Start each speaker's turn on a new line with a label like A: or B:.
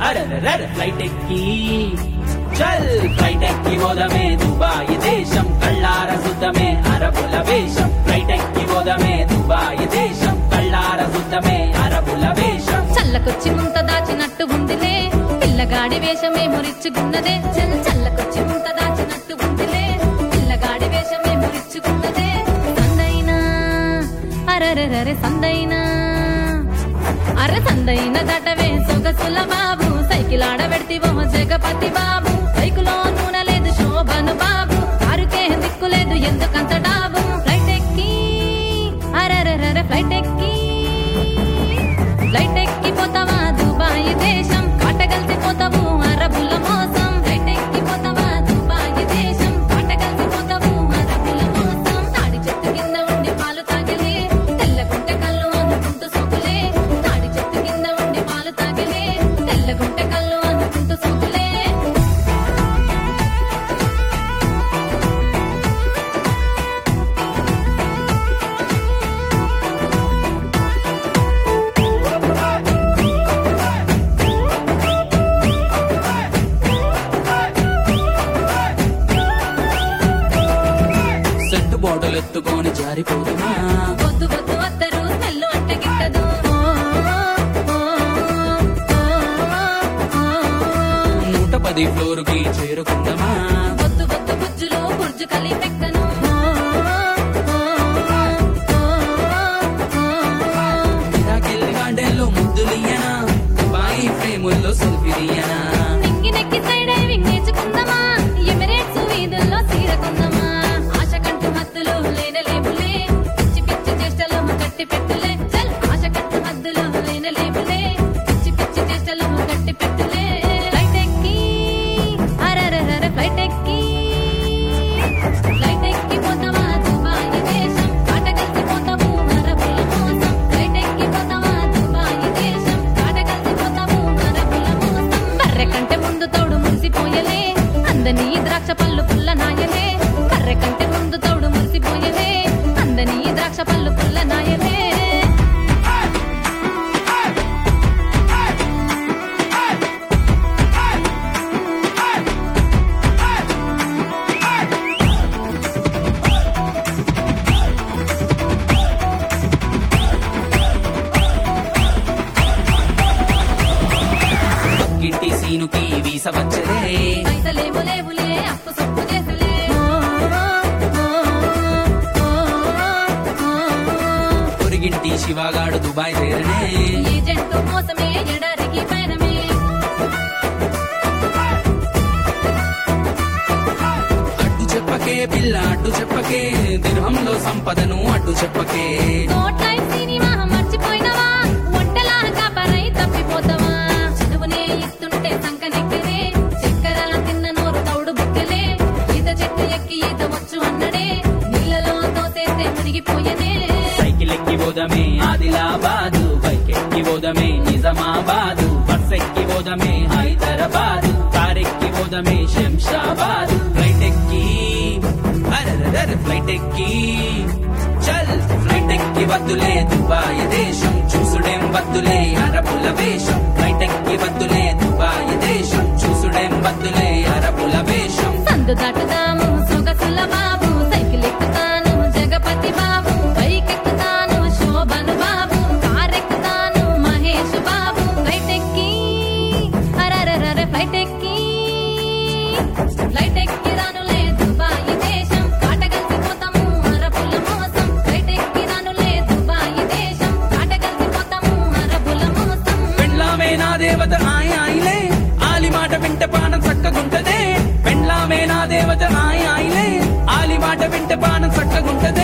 A: అరరర flight ఎక్కి చల్ flight ఎక్కి పోదమే దుబాయ్ దేశం కళ్ళార సుద్దమే అరబుల వేషం ఫ్లైట్ ఎక్కి పోదమే దుబాయ్ దేశం కళ్ళార సుద్దమే అరబుల వేషం
B: చల్లకొచ్చి ముంత దాచినట్టు ఉందిలే పిల్లగాడి వేషమే మురిచ్చుకున్నదే చల్లకొచ్చి ముంత దాచినట్టు ఉందిలే పిల్లగాడి వేషమే మురిచ్చుకున్నదే సందైనా అరరరే సందైనా అర సందైన దటవే సొగసుల బాబు సైకిల్ ఆడబెడితివో జగపతి బాబు సైకిలో నూనె లేదు శోభను బాబు కారుకే దిక్కు లేదు ఎందుకంత డాబు ఫ్లైట్ ఎక్కి అరరరే ఫ్లైట్ ఎక్కి పోతావా దుబాయ్ దేశం కాటగలిసిపోతావు అరబుల మోసం ఫ్లైట్ ఎక్కిపోతావా దుబాయ్ దేశం కాటగలిసిపోతావు అరబుల మోసం తాడి చెట్టు కింద ఉండి పాలు తాగలే తెల్లగుంటె కళ్ళు అనుకుంటూ సోకులే తాడి చెట్టు కింద ఉండి పాలు తాగలే తెల్లగుంటె కళ్ళు అనుకుంటూ సోకులే
A: సెంటు బాటలు ఎత్తుకొని జారిపోదుమా
B: వద్దు వద్దు వద్దరు స్మెల్ అంటే గిట్టదు
A: 110 ఫ్లోర్ కి చేరుకుందామా
B: వద్దు వద్దు బుజ్జులో బుర్జు కలిపెక్కను
A: ఇరాకెళ్ళి గార్డెన్లో ముద్దులియ్యనా దుబాయ్ ఫ్రేముల్లో సెల్ఫీ తీయనా
B: నెక్కి నెక్కి సైడ్ డైవింగ్ నేర్చుకుందామా ఎమిరేట్స్ వీధుల్లో తీరకుందామా ఆశ కంటూ హద్దులు లేనలేములే పిచ్చి పిచ్చి చేష్టలు కట్టి పెట్టులే చల్ ఆశ కంటూ హద్దులు లేనలేములే పిచ్చి పిచ్చి చేష్టలు కట్టి పెట్టులే ఫ్లైట్ ఎక్కి అరరర ఫ్లైట్ ఎక్కి పోతావా దుబాయ్ దేశం కాటగలిసిపోతావు అరబుల మోసం ఫ్లైట్ ఎక్కి పోతావా దుబాయ్ దేశం కాటగలిసిపోతావు అరబుల మోసం బర్రె కంటే ముందు తోడు మురిసిపోయలే అందని ద్రాక్ష పళ్ళు పుల్ల నాయలే బర్రె కంటే ముందు తోడు మురిసిపోయలే అందని ద్రాక్ష పళ్ళు పుల్ల నాయలే
A: గిట్టి సీనుకి వీసవచ్చలే
B: పైసలేమో లేవులే అప్పు సొప్పు చేసులే
A: పొరిగింటి శివగాడు దుబాయ్ చేరనే
B: ఏజెంట్ మోసమే ఎడారికి పైనమే
A: అడ్డు చెప్పకే పిల్ల అడ్డు చెప్పకే దిర్హంలో సంపదను అడ్డు చెప్పకే
B: కోట్లైన్ సినిమా మర్చిపోయినవా ఒంటెలా కాపరై తప్పిపోతావా చదువునే ఇస్తుంటే సంకనెక్కరే చక్కెర తిన్న నోరు తౌడు బుక్కలే ఈత చెట్టు ఎక్కి ఈత వచ్చు అన్నడే నీళ్ళలో తోసేస్తే మునిగిపోయనే
A: సైకిల్ ఎక్కి పోదమే ఆదిలాబాదు బైక్ ఎక్కి పోదమే నిజామాబాదు బస్ ఎక్కి పోదమే హైదరాబాదు కారెక్కి పోదమే శంషాబాదు ఫ్లైట్ ఎక్కి అరరర ఫ్లైట్ ఎక్కి చల్ ఫ్లైట్ ఎక్కి వద్దులే దుబాయ్ దేశం చూసుడేం వద్దులే అరబుల వేషం ఫ్లైట్ ఎక్కి వద్దులే దుబాయ్ దేశం చూసుడేం వద్దులే అరబుల వేషం
B: సందు దాటుదాము సొగసుల బాబు సైకిల్ ఎక్కుతాను జగపతి బాబు బైక్ ఎక్కుతాను శోభను బాబు కార్ ఎక్కుతాను మహేష్ బాబు ఫ్లైట్ ఎక్కి అరరరే ఫ్లైట్ ఎక్కి రానులే దుబాయ్ దేశం కాటగలిసిపోతాము అరబుల మోసం ఫ్లైట్ ఎక్కి రానులే దుబాయ్ దేశం కాటగలిసిపోతాము అరబుల మోసం
A: పెండ్లామే నా దేవత ఆయ ఆయిలే ఆలి మాట వింట పానం చక్కగుంటదే పెండ్లామే నా దేవత ఆయ ఆయిలే ఆలి మాట వింట పానం చక్కగుంటదే